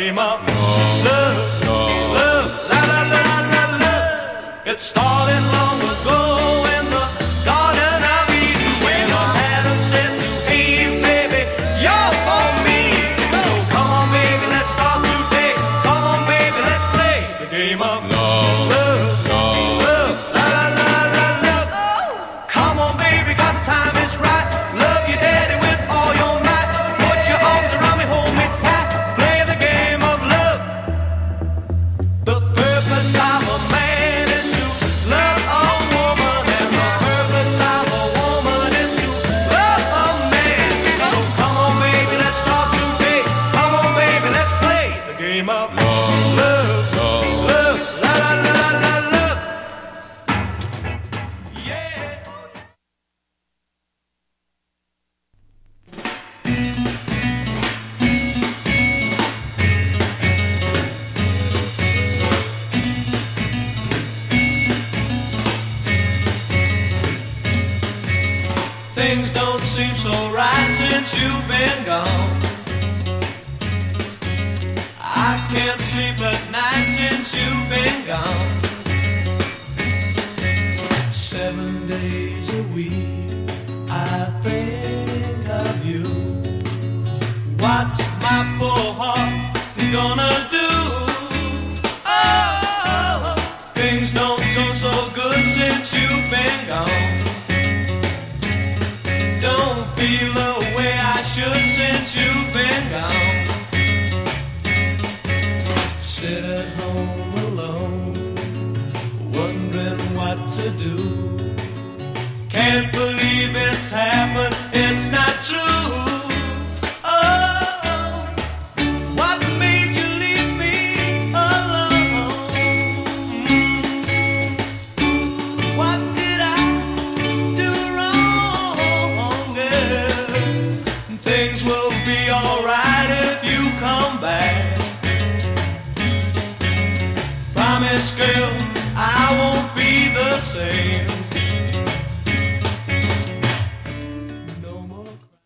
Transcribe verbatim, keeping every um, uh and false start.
game of love, love, love, la la la la la love. It started long ago in the Garden of Eden when Adam said to Eve, baby, you're for me. So come on, baby, let's start today. Come on, baby, let's play the game of love, love, love, la la la la love. Come on, baby, 'cause the time is right. Love your daddy with all your might. Put your arms around me, hold me tight. Play the game of love. The purpose of a man is to love a woman, and the purpose of a woman is to love a man. So come on, baby, let's start today. Come on, baby, let's play the game of love, love, love, la la la la la love. Yeah. Things don't seem so right since you've been gone. I can't sleep at night since you've been gone. Seven days a week I think of you. What's my poor heart gonna do? Oh, things don't seem so good since you've been gone. Don't feel the way I should since you've been gone. Sit at home alone, wondering what to do. Can't believe it's happened, it's not true. Oh, what made you leave me alone? What did I do wrong, girl? Things will be alright if you come back. Promise, girl, I won't be the same.